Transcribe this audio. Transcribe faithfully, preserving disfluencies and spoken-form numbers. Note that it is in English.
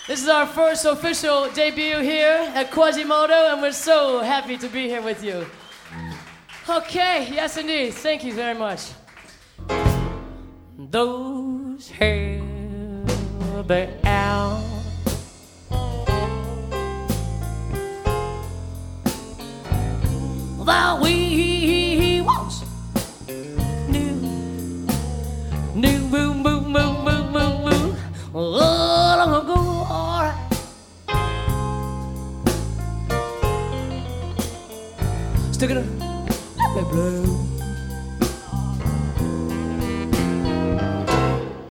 This is our first official debut here at Quasimodo, and we're so happy to be here with you. Okay, yes indeed. Thank you very much. Those heavy out. That we once knew, knew, boom, boom, boom, boom, boom, boom, oh, long ago, alright. Stick it up, let me blow.